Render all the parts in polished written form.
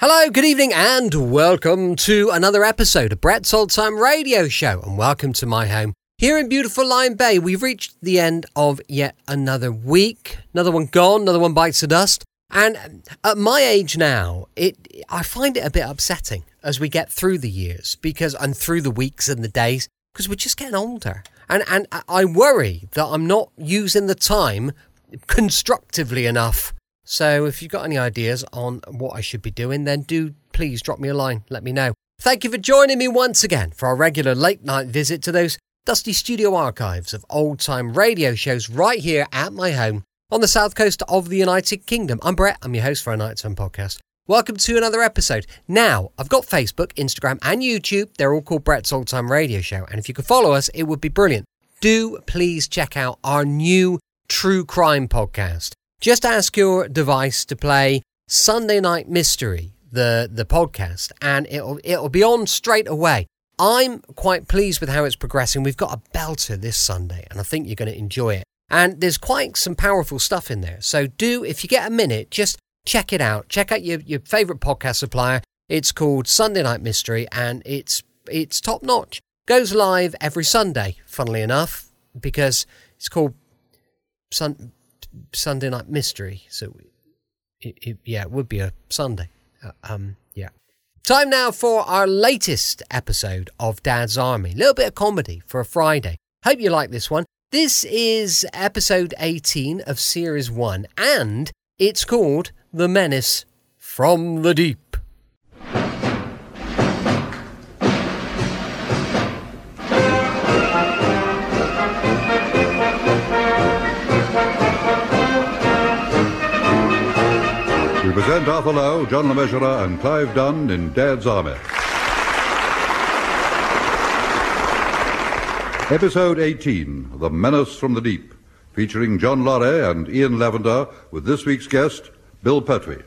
Hello, good evening, and welcome to another episode of Brett's Old Time Radio Show, and welcome to my home here in beautiful Lyme Bay. We've reached the end of yet another week. Another one gone, another one bites the dust. And at my age now, I find it a bit upsetting as we get through the years and through the weeks and the days, because we're just getting older. And I worry that I'm not using the time constructively enough. So if you've got any ideas on what I should be doing, then do please drop me a line. Let me know. Thank you for joining me once again for our regular late night visit to those dusty studio archives of old time radio shows right here at my home on the south coast of the United Kingdom. I'm Brett. I'm your host for a Nighttime podcast. Welcome to another episode. Now, I've got Facebook, Instagram and YouTube. They're all called Brett's Old Time Radio Show. And if you could follow us, it would be brilliant. Do please check out our new true crime podcast. Just ask your device to play Sunday Night Mystery, the podcast, and it'll be on straight away. I'm quite pleased with how it's progressing. We've got a belter this Sunday, and I think you're going to enjoy it. And there's quite some powerful stuff in there. So do, if you get a minute, just check it out. Check out your favourite podcast supplier. It's called Sunday Night Mystery, and it's top notch. Goes live every Sunday, funnily enough, because it's called Sunday Night Mystery, so it would be a Sunday. Time now for our latest episode of Dad's Army. A little bit of comedy for a Friday. Hope you like this one. This is episode 18 of series 1, and it's called The Menace from the Deep. We present Arthur Lowe, John Le Mesurier and Clive Dunn in Dad's Army. Episode 18, The Menace from the Deep, featuring John Lorry and Ian Lavender, with this week's guest, Bill Pertwee.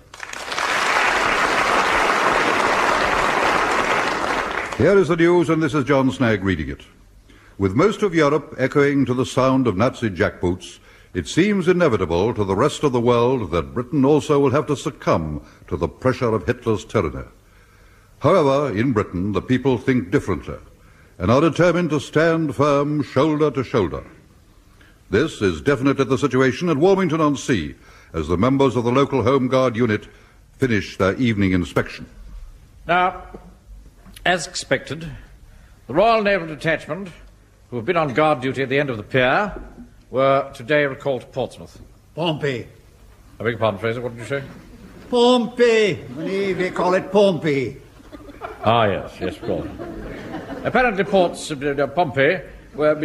Here is the news, and this is John Snagg reading it. With most of Europe echoing to the sound of Nazi jackboots, it seems inevitable to the rest of the world that Britain also will have to succumb to the pressure of Hitler's tyranny. However, in Britain, the people think differently and are determined to stand firm shoulder to shoulder. This is definitely the situation at Warmington-on-Sea as the members of the local Home Guard unit finish their evening inspection. Now, as expected, the Royal Naval Detachment, who have been on guard duty at the end of the pier, were today recalled to Portsmouth. Pompey. I beg your pardon, Fraser, what did you say? Pompey. We call it Pompey. Ah, yes, of course. Apparently Pompey won't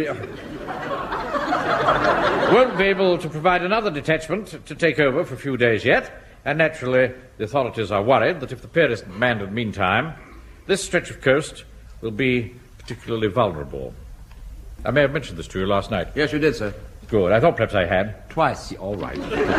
be able to provide another detachment to take over for a few days yet, and naturally the authorities are worried that if the pier isn't manned in the meantime, this stretch of coast will be particularly vulnerable. I may have mentioned this to you last night. Yes, you did, sir. Good. I thought perhaps I had. Twice. All right.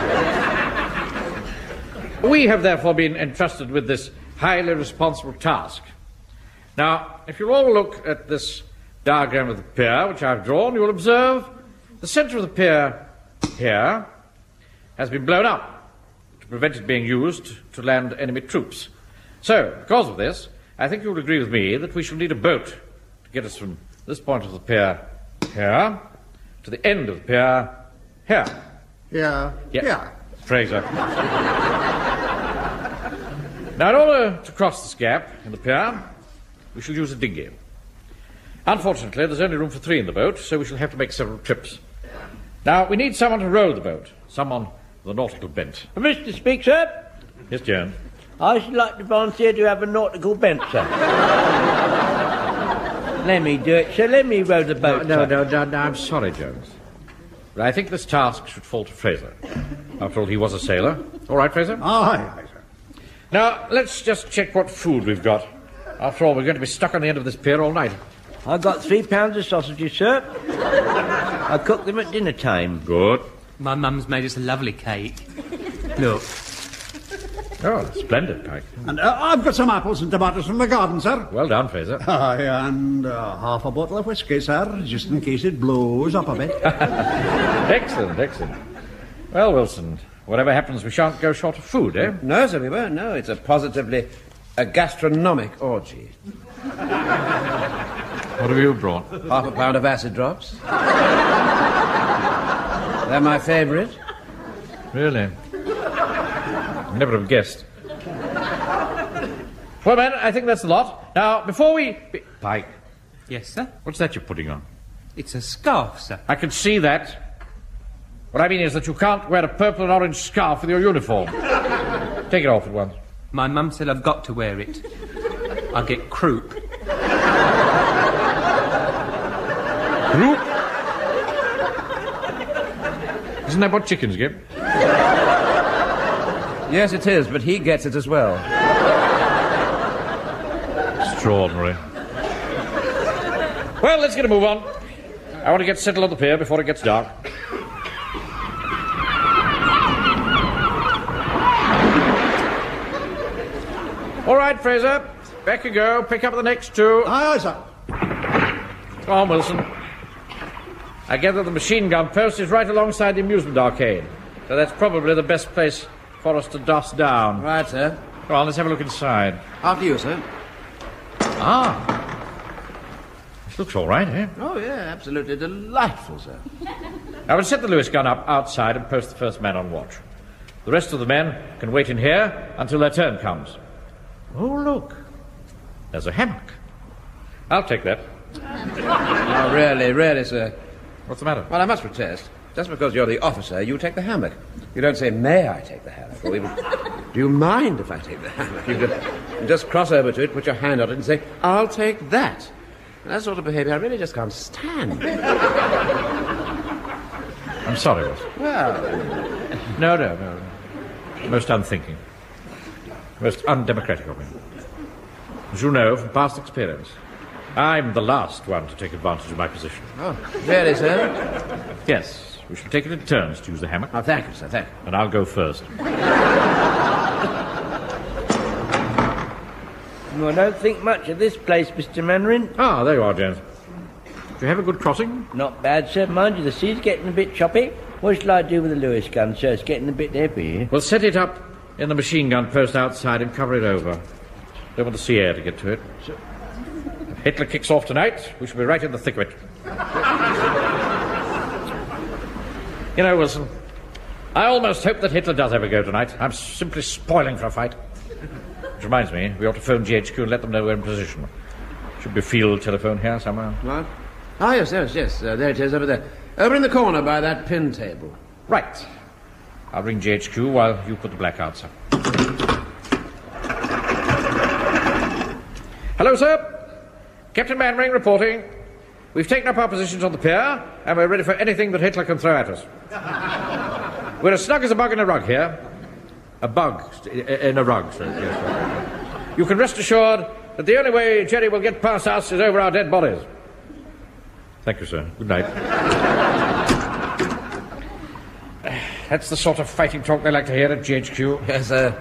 We have therefore been entrusted with this highly responsible task. Now, if you'll all look at this diagram of the pier, which I've drawn, you will observe the centre of the pier here has been blown up to prevent it being used to land enemy troops. So, because of this, I think you will agree with me that we shall need a boat to get us from this point of the pier here to the end of the pier here. Yeah. Fraser. Now, in order to cross this gap in the pier, we shall use a dinghy. Unfortunately, there's only room for 3 in the boat, so we shall have to make several trips. Now, we need someone to row the boat, someone with a nautical bent. Mr. Speaker, sir? Yes, Jones? I should like to volunteer to have a nautical bent, sir. Let me do it, sir. Let me row the boat, No, sir. I'm sorry, Jones. But I think this task should fall to Fraser. After all, he was a sailor. All right, Fraser? Aye, sir. Now, let's just check what food we've got. After all, we're going to be stuck on the end of this pier all night. I've got 3 pounds of sausages, sir. I cook them at dinner time. Good. My mum's made us a lovely cake. Look. Oh, splendid, Pike. And I've got some apples and tomatoes from the garden, sir. Well done, Fraser. Aye, and half a bottle of whiskey, sir, just in case it blows up a bit. Excellent. Well, Wilson, Whatever happens, we shan't go short of food, eh? No, sir, we won't. No, it's positively a gastronomic orgy. What have you brought? Half a pound of acid drops. They're my favourite. Really? Never have guessed. Well, men, I think that's the lot. Now, before we... Pike, Yes, sir? what's that you're putting on? It's a scarf, sir. I can see that. What I mean is that you can't wear a purple and orange scarf with your uniform. Take it off at once. My mum said I've got to wear it. I'll get croup. Croup? Isn't that what chickens get? Yes, it is, but he gets it as well. Extraordinary. Well, let's get a move on. I want to get settled on the pier before it gets dark. All right, Fraser. Back you go. Pick up the next two. Aye, sir. Come on, Wilson. I gather the machine gun post is right alongside the amusement arcade. So that's probably the best place for us to dust down. Right, sir. Come on, let's have a look inside. After you, sir. Ah. This looks all right, eh? Oh, yeah, absolutely delightful, sir. I will set the Lewis gun up outside and post the first man on watch. The rest of the men can wait in here until their turn comes. Oh, look. There's a hammock. I'll take that. Oh, really, sir. What's the matter? Well, I must protest. Just because you're the officer, you take the hammock. You don't say, may I take the hammock? Or even, do you mind if I take the hammock? You just cross over to it, put your hand on it and say, I'll take that. And that sort of behaviour I really just can't stand. I'm sorry, Wilson. Well, No. Most unthinking. Most undemocratic of me. As you know from past experience, I'm the last one to take advantage of my position. oh, really, sir? Yes, we shall take it in turns to use the hammock, Oh, thank you, sir, thank you. and I'll go first. Well, I don't think much of this place, Mr. Mannering. Ah, there you are, James. Did you have a good crossing? Not bad, sir. Mind you, the sea's getting a bit choppy. What shall I do with the Lewis gun, sir? It's getting a bit heavy. We'll set it up in the machine gun post outside and cover it over. Don't want the sea air to get to it. If Hitler kicks off tonight, we shall be right in the thick of it. You know, Wilson, I almost hope that Hitler does have a go tonight. I'm simply spoiling for a fight. Which reminds me, we ought to phone GHQ and let them know we're in position. Should be a field telephone here somewhere. What? Ah, yes. There it is, over there. Over in the corner by that pin table. Right. I'll ring GHQ while you put the blackouts up. Hello, sir. Captain Mannering reporting. We've taken up our positions on the pier, and we're ready for anything that Hitler can throw at us. We're as snug as a bug in a rug here. A bug in a rug, sir. Yes. You can rest assured that the only way Jerry will get past us is over our dead bodies. Thank you, sir. Good night. That's the sort of fighting talk they like to hear at GHQ. Yes, sir.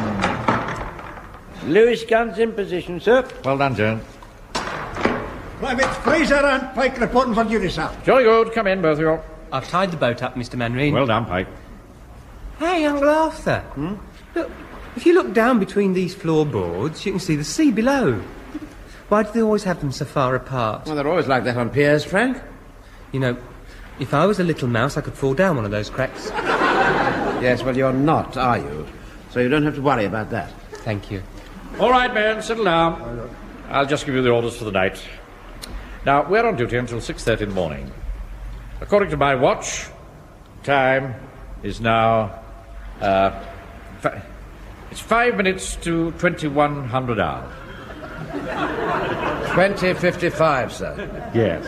Lewis gun's in position, sir. Well done, Jones. Private Fraser and Pike reporting for duty, sir. Jolly good. Come in, both of you. I've tied the boat up, Mr. Mannering. Well done, Pike. Hey, Uncle Arthur. Look, if you look down between these floorboards, you can see the sea below. Why do they always have them so far apart? Well, they're always like that on piers, Frank. You know, if I was a little mouse, I could fall down one of those cracks. Yes, well, you're not, are you? So you don't have to worry about that. Thank you. All right, men, settle down. I'll just give you the orders for the night. Now, we're on duty until 6:30 in the morning. According to my watch, time is now... it's 5 minutes to 2100 hours. 20:55, sir. Yes.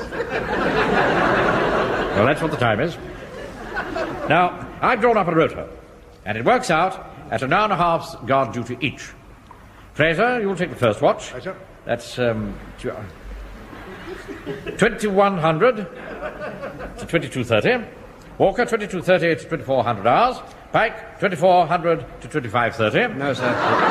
Well, that's what the time is. Now, I've drawn up a rota, and it works out at an hour and a half's guard duty each. Fraser, you'll take the first watch. Aye, sir. That's 2100 to 2230. Walker, 2230 to 2400 hours. Pike, 2400 to 2530. No, sir.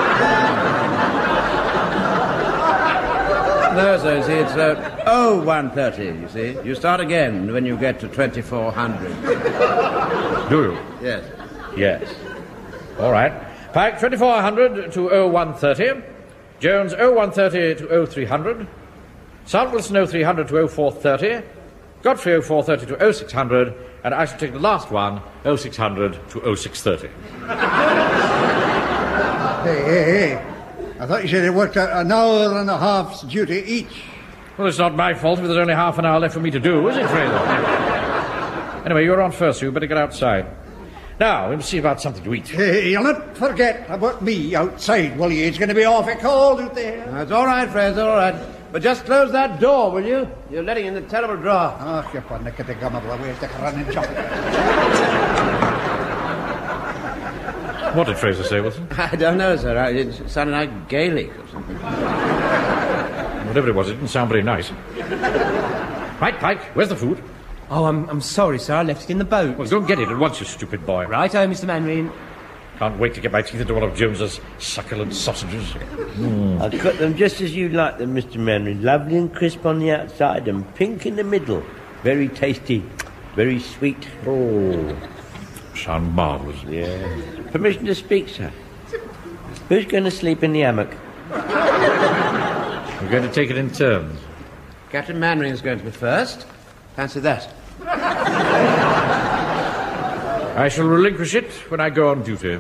No, sir, you see, it's 0130, you see. You start again when you get to 2400. Do you? Yes. Yes. All right. Pike, 2400 to 0130. Jones, 0130 to 0300. Sandwilson, 0300 to 0430. Godfrey, 0430 to 0600. And I shall take the last one, 0600 to 0630. Hey. I thought you said it worked out an hour and a half's duty each. Well, it's not my fault if there's only half an hour left for me to do, is it, Fraser? Anyway, you're on first, so you better get outside. Now, we'll see about something to eat. Hey, you'll not forget about me outside, will you? It's going to be awfully cold out there. That's all right, Fraser, all right. But just close that door, will you? You're letting in the terrible draught. Oh, you're fun. Look at the gum of the way to run and jump. What did Fraser say, Wilson? I don't know, sir. It sounded like Gaelic or something. Whatever it was, it didn't sound very nice. Right, Pike, where's the food? Oh, I'm sorry, sir. I left it in the boat. Well, go and get it at once, you stupid boy. Righto, Mr. Manring. Can't wait to get my teeth into one of Jones's succulent sausages. I'll cut them just as you like them, Mr. Manring. Lovely and crisp on the outside and pink in the middle. Very tasty. Very sweet. Oh, sound marvellous. Yeah. Permission to speak, sir. Who's going to sleep in the hammock? We're going to take it in turns. Captain Manring is going to be first. Fancy that. I shall relinquish it when I go on duty.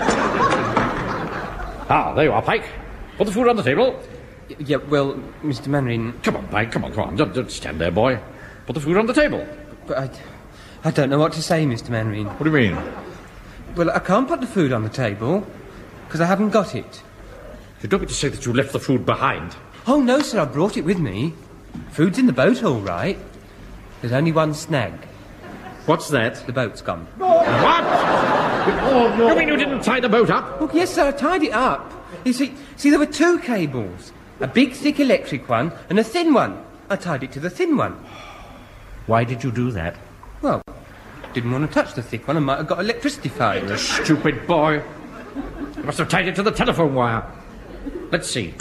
Ah, there you are, Pike. Put the food on the table. Yeah, well, Mr. Manring... Come on, Pike, come on. Don't stand there, boy. Put the food on the table. But I don't know what to say, Mr. Manring. What do you mean? Well, I can't put the food on the table, because I haven't got it. You don't mean to say that you left the food behind? Oh, no, sir, I brought it with me. Food's in the boat, all right. There's only one snag. What's that? The boat's gone. What? Oh, no. You mean you didn't tie the boat up? Oh, yes, sir, I tied it up. You see, there were two cables. A big, thick electric one and a thin one. I tied it to the thin one. Why did you do that? Well, didn't want to touch the thick one. I might have got electricity fired. You stupid boy. You must have tied it to the telephone wire. Let's see.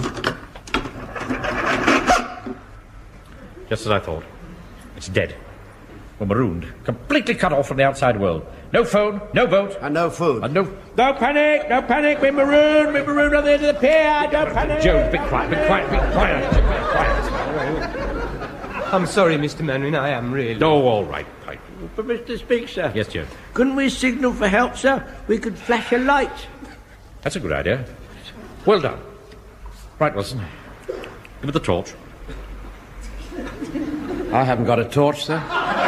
Just as I thought. It's dead. We're marooned. Completely cut off from the outside world. No phone, no boat. And no food. And no... Don't panic! We're marooned on the end of the pier! Don't panic! Jones, be quiet. I'm sorry, Mr. Manring, I am really... Oh, all right, Pike. Permission to speak, sir? Yes, Jones. Couldn't we signal for help, sir? We could flash a light. That's a good idea. Well done. Right, Wilson. Give me the torch. I haven't got a torch, sir.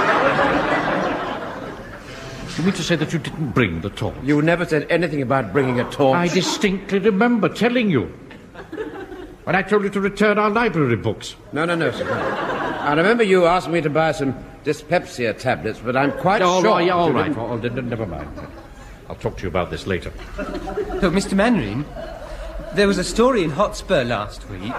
You mean to say that you didn't bring the torch? You never said anything about bringing a torch. I distinctly remember telling you. When I told you to return our library books. No, sir. I remember you asked me to buy some dyspepsia tablets, but I'm quite sure... Yeah, all right. Never mind. I'll talk to you about this later. Look, Mr. Manring, there was a story in Hotspur last week.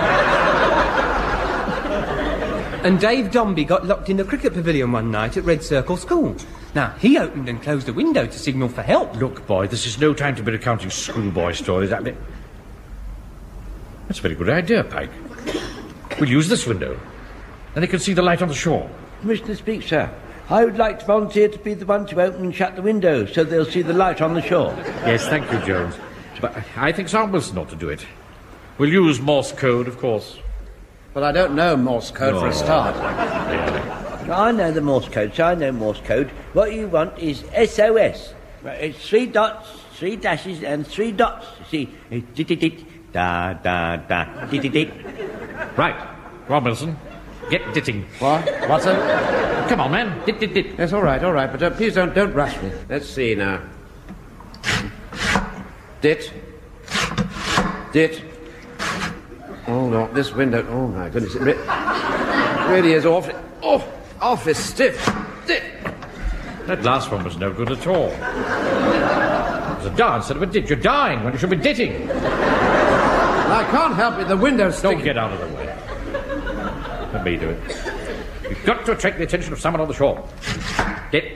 And Dave Dombey got locked in the cricket pavilion one night at Red Circle School. Now, he opened and closed the window to signal for help. Look, boy, this is no time to be recounting schoolboy stories. That's a very good idea, Pike. We'll use this window. Then they can see the light on the shore. Permission to speak, sir. I would like to volunteer to be the one to open and shut the window so they'll see the light on the shore. Yes, thank you, Jones. But I think Sam Wilson ought to do it. We'll use Morse code, of course. But I don't know Morse code for a start. I know the Morse code, so I know Morse code. What you want is SOS. It's 3 dots, 3 dashes, and 3 dots. You see, it's dit-dit-dit, da-da-da, dit-dit-dit. Right. Go on, Wilson. Get ditting. What? What's that? Come on, man. Dit. Yes, all right, but please don't rush me. Let's see now. Dit. Oh, no, this window... Oh, my goodness, it really is awfully... Oh, awfully stiff. Dit. That last one was no good at all. It was a da instead of a dit. You're dying when you should be ditting. I can't help it, the window's sticking. Don't get out of the way. Let me do it. You've got to attract the attention of someone on the shore. Dit.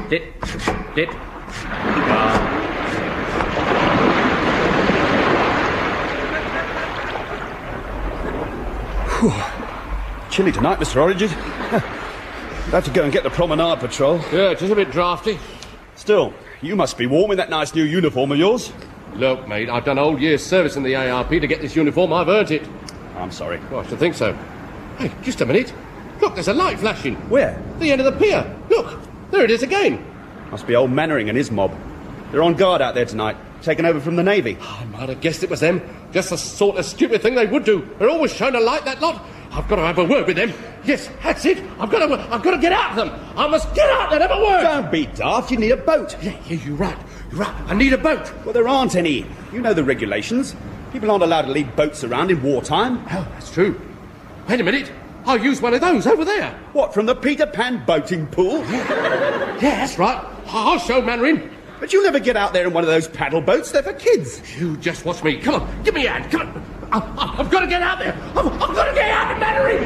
Chilly tonight, Mr. Origid. Have to go and get the promenade patrol. Yeah, it is a bit draughty. Still, You must be warm in that nice new uniform of yours. Look, mate, I've done a whole year's service in the ARP to get this uniform. I've earned it. I'm sorry. Well, I should think so. Hey, just a minute. Look, there's a light flashing. Where? The end of the pier. Look, there it is again. Must be old Mannering and his mob. They're on guard out there tonight, taken over from the Navy. I might have guessed it was them. Just the sort of stupid thing they would do. They're always showing a light, that lot. I've got to have a word with them. Yes, that's it. I've got to get out of them. I must get out and have a word. Don't be daft. You need a boat. Yeah, you're right. You're right. I need a boat. Well, there aren't any. You know the regulations. People aren't allowed to leave boats around in wartime. Oh, that's true. Wait a minute. I'll use one of those over there. What, from the Peter Pan boating pool? Yeah, that's right. I'll show Mannering. But you'll never get out there in one of those paddle boats. They're for kids. You just watch me. Come on, give me a hand. Come on. I've got to get out there. I've got to get out of Mannering.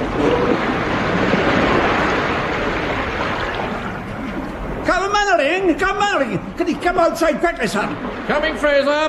Come, Mannering! Come, Mannering! Can you come outside quickly, son? Coming, Fraser.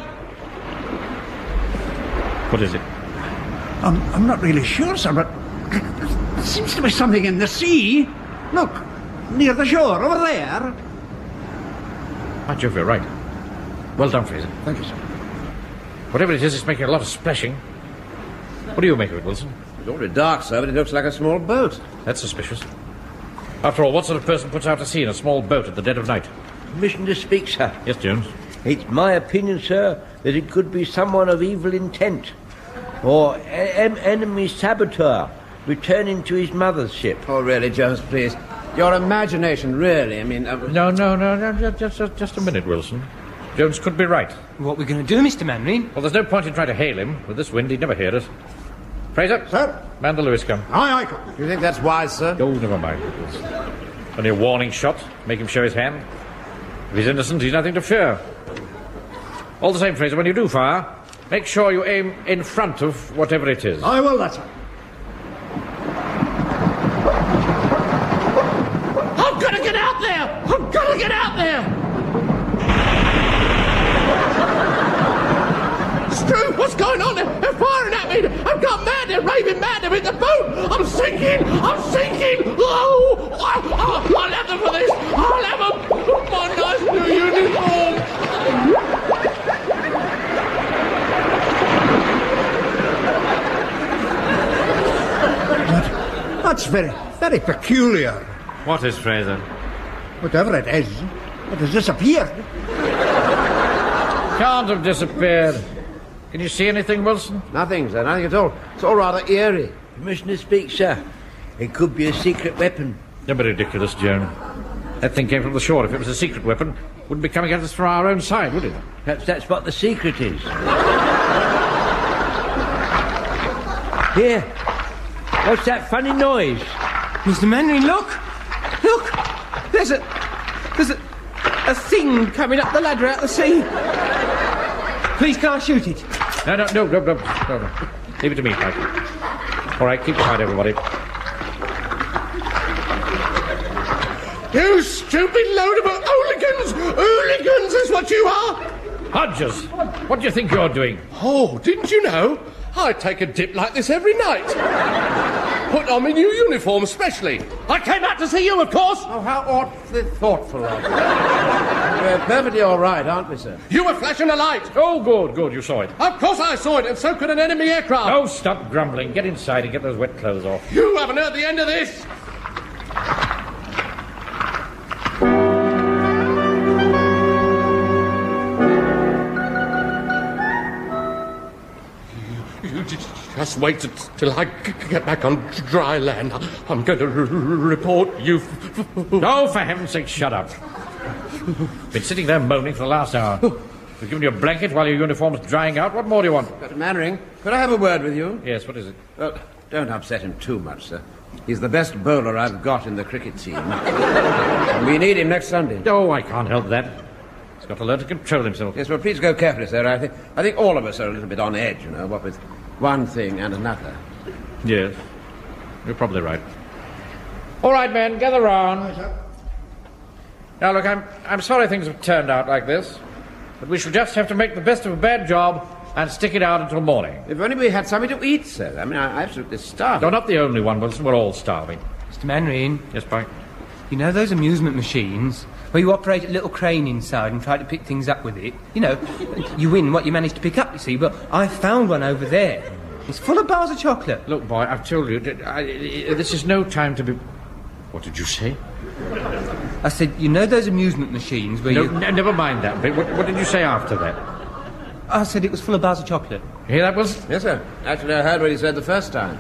What is it? I'm not really sure, sir, but there seems to be something in the sea. Look, near the shore, over there. By Jove, you're right. Well done, Fraser. Thank you, sir. Whatever it is, it's making a lot of splashing. What do you make of it, Wilson? It's already dark, sir, but it looks like a small boat. That's suspicious. After all, what sort of person puts out to sea in a small boat at the dead of night? Permission to speak, sir. Yes, Jones. It's my opinion, sir, that it could be someone of evil intent, or enemy saboteur returning to his mother's ship. Oh, really, Jones, please. Your imagination, really, I mean... No, just a minute, Wilson. Jones could be right. What are we going to do, Mr. Mannering? Well, there's no point in trying to hail him. With this wind, he'd never hear us. Fraser? Sir? Man the Lewis, come. Aye, aye, come. Do you think that's wise, sir? Oh, never mind. Only a warning shot. Make him show his hand. If he's innocent, he's nothing to fear. All the same, Fraser, when you do fire, make sure you aim in front of whatever it is. I will, that's it. I've got to get out there. I've got to get out there. Stu, what's going on? They're firing at me. I've got mad. They're raving mad. They're in the boat. I'm sinking. Oh, I'll have them for this. I'll have them. My nice new uniform. That's very peculiar. What is, Fraser? Whatever it is, it has disappeared. Can't have disappeared. Can you see anything, Wilson? Nothing, sir, nothing at all. It's all rather eerie. Permission to speak, sir. It could be a secret weapon. Don't be ridiculous, Joan. That thing came from the shore. If it was a secret weapon, wouldn't be coming at us from our own side, would it? Perhaps that's what the secret is. Here. What's that funny noise? Mr. Mannering, look! Look! There's a thing coming up the ladder out the sea. Please, can I shoot it? No. Leave it to me, Mike. All right, keep quiet, everybody. You stupid load of hooligans! Hooligans is what you are! Hodges, what do you think you're doing? Oh, didn't you know? I take a dip like this every night. Put on my new uniform especially. I came out to see you, of course. Oh, how awfully thoughtful of you. We're perfectly all right, aren't we, sir? You were flashing a light. Oh, good, you saw it. Of course I saw it, and so could an enemy aircraft. Oh, stop grumbling. Get inside and get those wet clothes off. You haven't heard the end of this. Just wait till I get back on dry land. I'm going to report you. Oh, for heaven's sake, shut up. Been sitting there moaning for the last hour. We've given you a blanket while your uniform's drying out. What more do you want? Dr. Mannering, could I have a word with you? Yes, what is it? Well, don't upset him too much, sir. He's the best bowler I've got in the cricket team. We need him next Sunday. Oh, I can't help that. He's got to learn to control himself. Yes, well, please go carefully, sir. I think all of us are a little bit on edge, you know, what with one thing and another. Yes, you're probably right. All right, men, gather round. Now, look, I'm sorry things have turned out like this, but we shall just have to make the best of a bad job and stick it out until morning. If only we had something to eat, sir. I mean, I'm absolutely starving. You're not the only one, Wilson. We're all starving. Mr. Mannering. Yes, Pike? You know those amusement machines? where you operate a little crane inside and try to pick things up with it. You know, you win what you manage to pick up, you see, but I found one over there. It's full of bars of chocolate. Look, boy, I've told you, this is no time to be... What did you say? I said, you know those amusement machines where you... No, never mind that bit. What did you say after that? I said it was full of bars of chocolate. You hear that, Wilson? Yes, sir. Actually, I heard what he said the first time.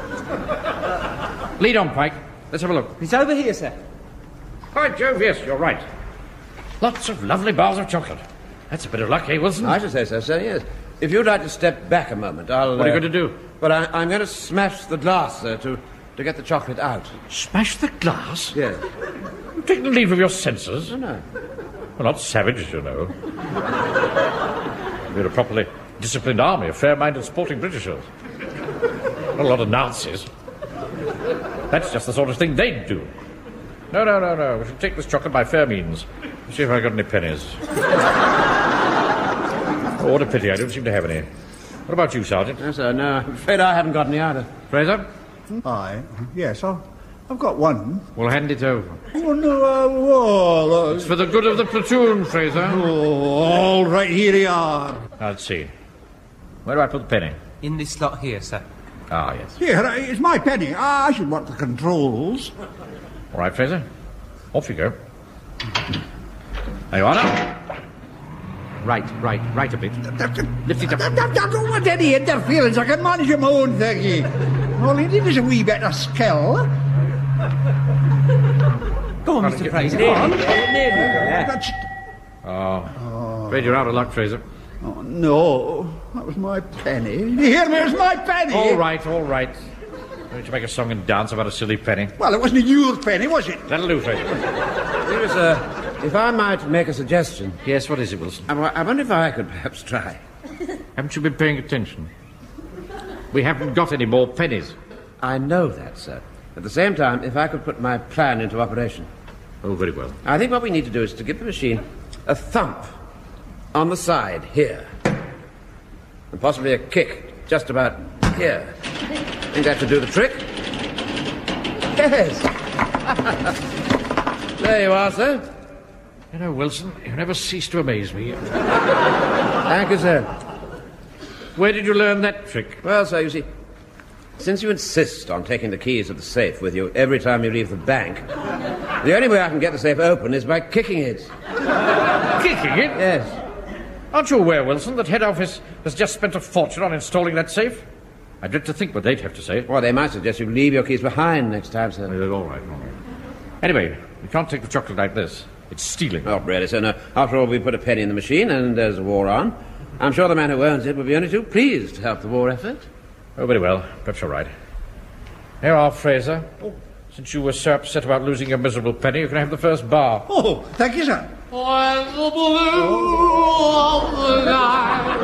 Lead on, Pike. Let's have a look. It's over here, sir. By Jove, yes, you're right. Lots of lovely bars of chocolate. That's a bit of luck, eh, Wilson? I should say so, sir, yes. If you'd like to step back a moment, I'll... What are you going to do? Well, I'm going to smash the glass, sir, to get the chocolate out. Smash the glass? Yes. You've taken leave of your senses? Oh, no. Well, not savages, you know. We're a properly disciplined army of fair-minded sporting Britishers. Not a lot of Nazis. That's just the sort of thing they'd do. No. We should take this chocolate by fair means. See if I've got any pennies. Oh, what a pity, I don't seem to have any. What about you, Sergeant? Yes, sir, no, I'm afraid I haven't got any either. Fraser? Yes, I've got one. Well, hand it over. Oh, no, It's for the good of the platoon, Fraser. Oh, all right, here you are. Let's see. Where do I put the penny? In this slot here, sir. Ah, yes. Here, it's my penny. I should want the controls. All right, Fraser. Off you go. There you are now. Right a bit. Lift it up. I don't want any interference. I can manage my own thingy. All you need is a wee bit of skill. Go on, Mr. Fraser. Go on. Afraid you're out of luck, Fraser. Oh, no. That was my penny. You hear me? It was my penny. All right. Don't you make a song and dance about a silly penny. Well, it wasn't your penny, was it? That'll do, Fraser. Here, sir, if I might make a suggestion. Yes, what is it, Wilson? I wonder if I could perhaps try. Haven't you been paying attention? We haven't got any more pennies. I know that, sir. At the same time, if I could put my plan into operation. Oh, very well. I think what we need to do is to give the machine a thump on the side here. And possibly a kick just about here. Think that should do the trick? Yes. There you are, sir. You know, Wilson, you never cease to amaze me. Thank you, sir. Where did you learn that trick? Well, sir, you see, since you insist on taking the keys of the safe with you every time you leave the bank, the only way I can get the safe open is by kicking it. Kicking it? Yes. Aren't you aware, Wilson, that head office has just spent a fortune on installing that safe? I dread to think what they'd have to say. Well, they might suggest you leave your keys behind next time, sir. All right. Anyway, you can't take the chocolate like this. It's stealing. Not really, sir. No. After all, we put a penny in the machine and there's a war on. I'm sure the man who owns it will be only too pleased to help the war effort. Oh, very well. Perhaps you're right. Here are, Fraser. Since you were so upset about losing your miserable penny, you can have the first bar. Oh, thank you, sir. When the blue of the night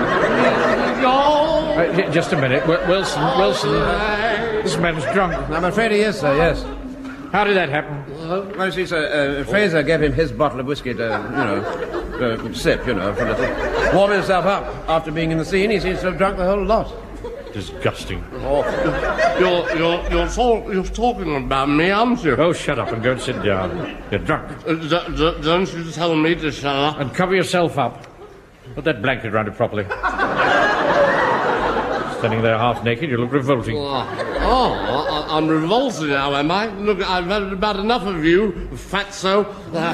Just a minute. Wilson. This man's drunk. I'm afraid he is, sir, yes. How did that happen? Well, you see, sir, Fraser gave him his bottle of whiskey to, sip, for a little. Warm himself up. After being in the scene, he seems to have drunk the whole lot. Disgusting. Oh, you're talking about me, aren't you? Oh, shut up and go and sit down. You're drunk. Don't you tell me to shut up? And cover yourself up. Put that blanket around it properly. Standing there half naked, you look revolting. I'm revolting now, am I? Look, I've had about enough of you, fatso.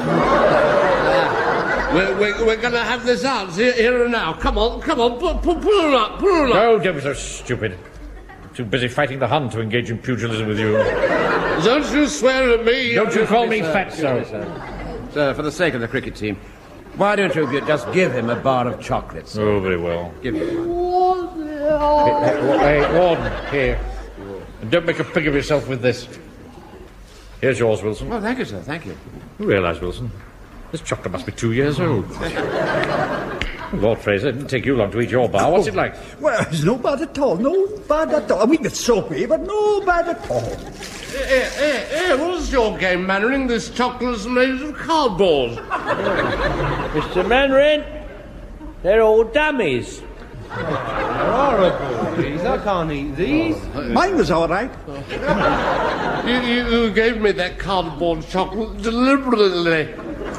We're going to have this out here and now. Come on, pull her up. No, don't be so stupid. I'm too busy fighting the Hun to engage in pugilism with you. Don't you swear at me. Don't you call me fatso. Sir, for the sake of the cricket team, why don't you just give him a bar of chocolates? Oh, very well. Give him one. Hey, Warden, here. And don't make a pig of yourself with this. Here's yours, Wilson. Well, thank you, sir, thank you. You realise, Wilson, this chocolate must be 2 years old. Lord Fraser, it didn't take you long to eat your bar. What's it like? Well, it's no bad at all. No bad at all. A wee bit soapy, but no bad at all. Hey, what's your game, Mannering? This chocolate's made of cardboard. Mr. Mannering, they're all dummies. They're horrible, these. I can't eat these. Mine was all right. You gave me that cardboard chocolate deliberately.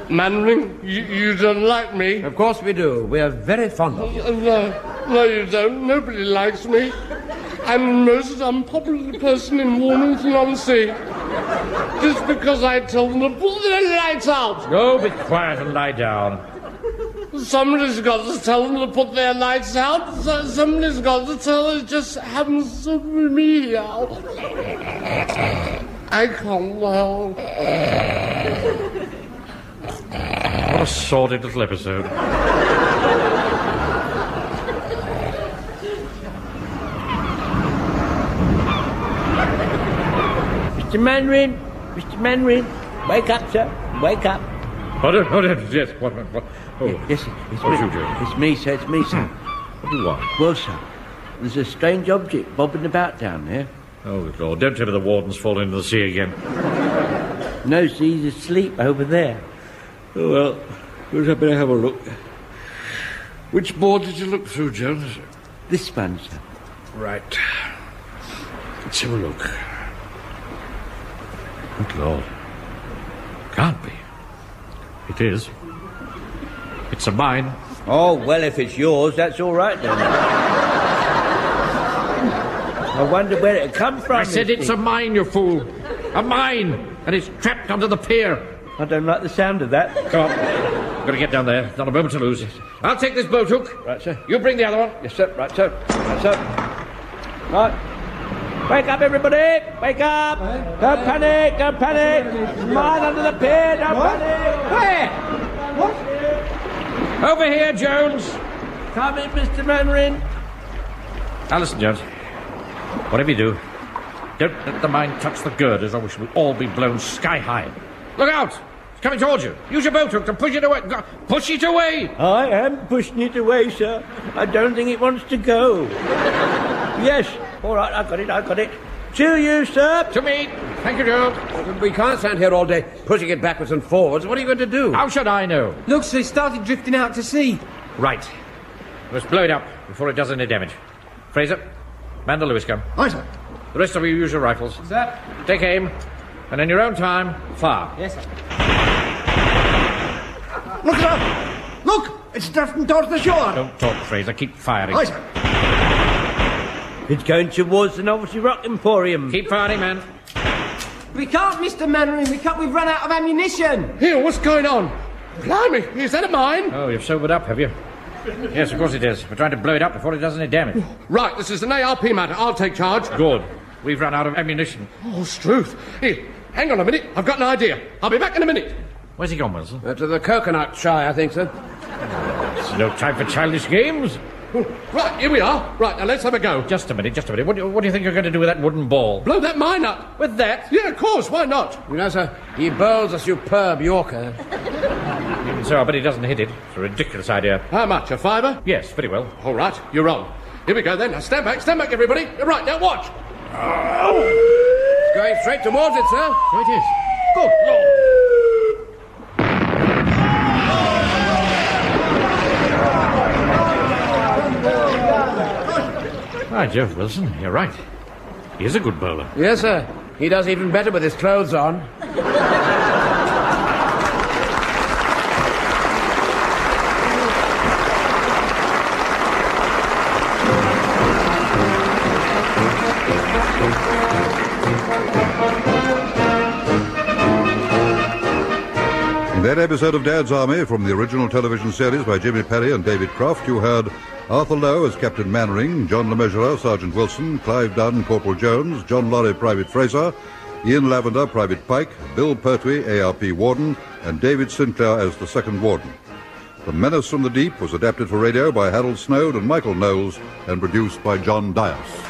Mannering, you don't like me? Of course we do. We are very fond of you. No, you don't. Nobody likes me. I'm the most unpopular person in Warmington-on-Sea. Just because I tell them to put their lights out. Go be quiet and lie down. Somebody's got to tell them to put their lights out. Somebody's got to tell them. It just happens to be me. I can't help. What a sordid little episode. Mr. Mandarin, wake up, sir, wake up. Hold on, yes, what? Oh, yes, it's me. you, Joe? It's me, sir, it's me, sir. What do you want? Well, sir, there's a strange object bobbing about down there. Oh, good Lord, don't tell me the warden's fallen into the sea again. No, sir, he's asleep over there. Oh, well, we'll better have a look. Which board did you look through, Jones? This one, sir. Right. Let's have a look. Good Lord. Can't be. It is. It's a mine. Oh, well, if it's yours, that's all right, then. I wonder where it come from. I said it's a mine, you fool. A mine! And it's trapped under the pier. I don't like the sound of that. Come on. I've got to get down there. Not a moment to lose. I'll take this boat hook. Right, sir. You bring the other one. Yes, sir. Right, sir. Right, sir. Right. Wake up, everybody! Wake up! Don't panic! Don't panic! Mine under the pier! Don't panic! Where? What? Over here, Jones. Come in, Mr. Mandarin. Now listen, Jones. Whatever you do, don't let the mine touch the girders, or we shall all be blown sky high. Look out! It's coming towards you. Use your boat hook to push it away. Push it away! I am pushing it away, sir. I don't think it wants to go. Yes. All right, I got it. To you, sir. To me. Thank you, Jones. We can't stand here all day pushing it backwards and forwards. What are you going to do? How should I know? Look, sir, it started drifting out to sea. Right. We must blow it up before it does any damage. Fraser, man the Lewis gun. Aye, sir. The rest of you use your rifles. Sir. Take aim, and in your own time, fire. Yes, sir. Look, sir. Look, it's drifting towards the shore. Don't talk, Fraser. Keep firing. Aye, sir. It's going towards the Novelty Rock Emporium. Keep firing, man. We can't, Mr. Mandarin. We've run out of ammunition. Here, what's going on? Blimey, is that a mine? Oh, you've sobered up, have you? Yes, of course it is. We're trying to blow it up before it does any damage. Right, this is an ARP matter. I'll take charge. Good. We've run out of ammunition. Oh, Struth. Here, hang on a minute. I've got an idea. I'll be back in a minute. Where's he gone, Wilson? To the coconut shy, I think, sir. It's no time for childish games. Right, here we are. Right, now let's have a go. Just a minute. What do you think you're going to do with that wooden ball? Blow that mine up. With that? Yeah, of course. Why not? You know, sir, he bowls a superb Yorker. Even so, I bet he doesn't hit it. It's a ridiculous idea. How much, a fiver? Yes, very well. All right, you're on. Here we go then. Now stand back, everybody. Right, now watch. It's going straight towards it, sir. So it is. Good Lord. By Jove, Wilson, you're right. He is a good bowler. Yes, sir. He does even better with his clothes on. In that episode of Dad's Army, from the original television series by Jimmy Perry and David Croft, you heard Arthur Lowe as Captain Mannering, John Le Mesurier, Sergeant Wilson, Clive Dunn, Corporal Jones, John Lorry, Private Fraser, Ian Lavender, Private Pike, Bill Pertwee, ARP Warden, and David Sinclair as the second warden. The Menace from the Deep was adapted for radio by Harold Snowd and Michael Knowles and produced by John Dias.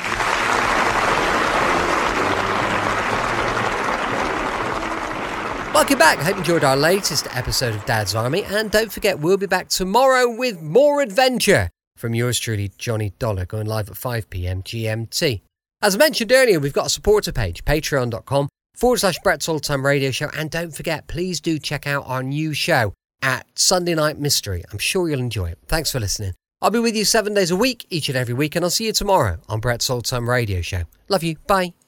Welcome back. Hope you enjoyed our latest episode of Dad's Army, and don't forget we'll be back tomorrow with more adventure from yours truly, Johnny Dollar, going live at 5 p.m. GMT. As I mentioned earlier, we've got a supporter page, patreon.com/Brett's Old Time Radio Show, and don't forget, please do check out our new show at Sunday Night Mystery. I'm sure you'll enjoy it. Thanks for listening. I'll be with you 7 days a week, each and every week, and I'll see you tomorrow on Brett's Old Time Radio Show. Love you. Bye.